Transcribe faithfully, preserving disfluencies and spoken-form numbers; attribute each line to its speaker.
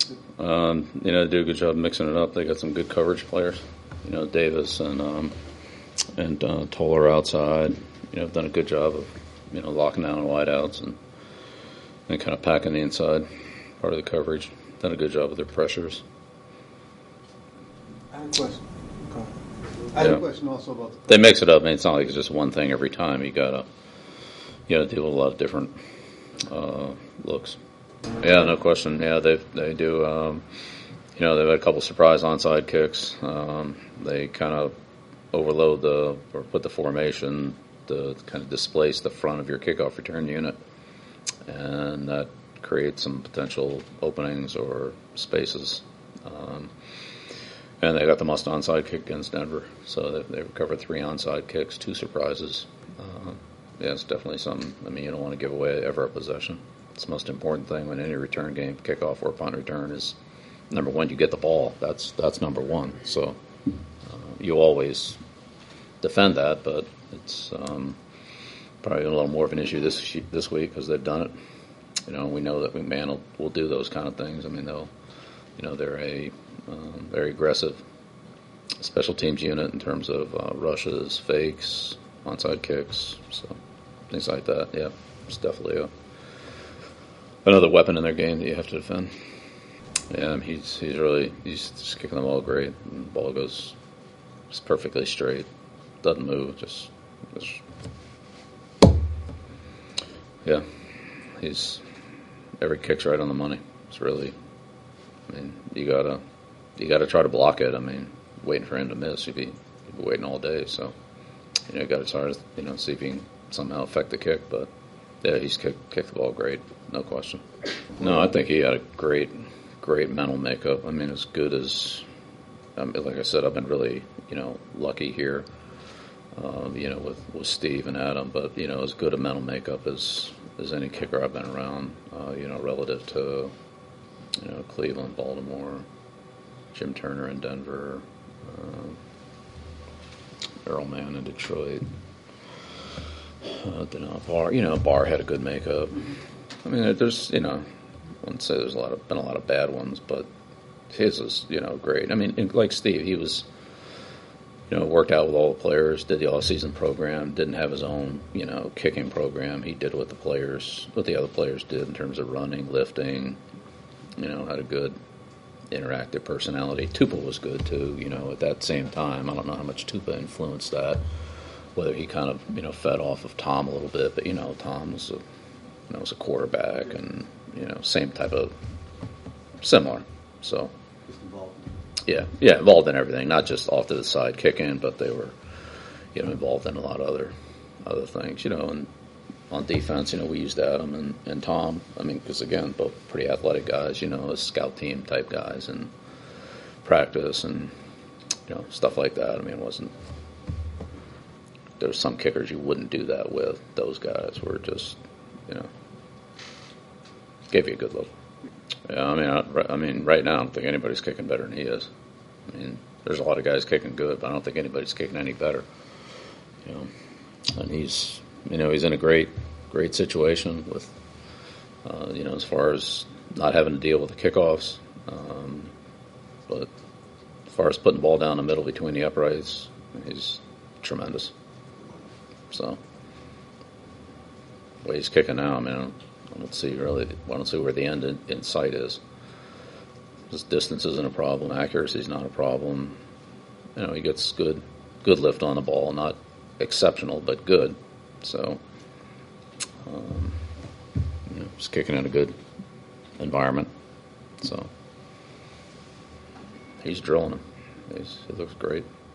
Speaker 1: Um, you know, they do a good job mixing it up. They got some good coverage players. You know, Davis and um, and uh, Toller outside. You know, have done a good job of you know locking down wideouts and and kind of packing the inside part of the coverage. Done a good job with their pressures.
Speaker 2: I have a question. Okay. I have
Speaker 1: Yeah.
Speaker 2: a question also about the.
Speaker 1: They mix it up. I mean, it's not like it's just one thing every time. You gotta you gotta deal with a lot of different uh, looks. Yeah, no question. Yeah, they they do. Um, you know, they've had a couple surprise onside kicks. Um, they kind of overload the or put the formation to kind of displace the front of your kickoff return unit, and that creates some potential openings or spaces. Um, and they got the must onside kick against Denver, so they, they recovered three onside kicks, two surprises. Uh, yeah, it's definitely something. I mean, you don't want to give away ever a possession. It's the most important thing when any return game, kickoff or punt return, is number one, you get the ball. That's that's number one. So uh, you always defend that, but it's um, probably a little more of an issue this this week because they've done it. You know, we know that McMahon will, will do those kind of things. I mean, they'll, you know, they're a um, very aggressive special teams unit in terms of uh, rushes, fakes, onside kicks, so things like that. Yeah, it's definitely a another weapon in their game that you have to defend. Yeah, he's he's really he's just kicking the ball great. And the ball goes just perfectly straight, doesn't move. Just, just yeah, he's every kick's right on the money. It's really, I mean, you gotta you gotta try to block it. I mean, waiting for him to miss, you'd be you'd be waiting all day. So you know, you got to try to you know see if he can somehow affect the kick, but. Yeah, he's kicked, kicked the ball great, no question. No, I think he had a great, great mental makeup. I mean, as good as, um, like I said, I've been really, you know, lucky here, um, you know, with, with Steve and Adam. But you know, as good a mental makeup as as any kicker I've been around, uh, you know, relative to, you know, Cleveland, Baltimore, Jim Turner in Denver, uh, Earl Mann in Detroit. Uh, you know, Barr, you know, Barr had a good makeup. I mean, there's, you know, I wouldn't say there's a lot of been a lot of bad ones, but his is, you know, great. I mean, like Steve, he was, you know, worked out with all the players, did the all-season program, didn't have his own, you know, kicking program. He did what the players, what the other players did in terms of running, lifting. You know, had a good interactive personality. Tupa was good too. You know, at that same time, I don't know how much Tupa influenced that. Whether he kind of, you know, fed off of Tom a little bit, but, you know, Tom was a, you know, was a quarterback and, you know, same type of, similar. So, yeah, yeah, involved in everything, not just off to the side kicking, but they were, you know, involved in a lot of other other things, you know, and on defense, you know, we used Adam and, and Tom, I mean, because, again, both pretty athletic guys, you know, as scout team type guys and practice and, you know, stuff like that. I mean, it wasn't, there's some kickers you wouldn't do that with. Those guys were just, you know, gave you a good look. Yeah, I mean, I, I mean, right now I don't think anybody's kicking better than he is. I mean, there's a lot of guys kicking good, but I don't think anybody's kicking any better. You know, and he's, you know, he's in a great, great situation with, uh, you know, as far as not having to deal with the kickoffs, um, but as far as putting the ball down the middle between the uprights, he's tremendous. So, the way he's kicking now, I mean, I don't, I don't see really, I don't see where the end in, in sight is. His distance isn't a problem, accuracy is not a problem. You know, he gets good, good lift on the ball, not exceptional, but good. So, um, you know, he's kicking in a good environment. So, he's drilling him. He's, he looks great.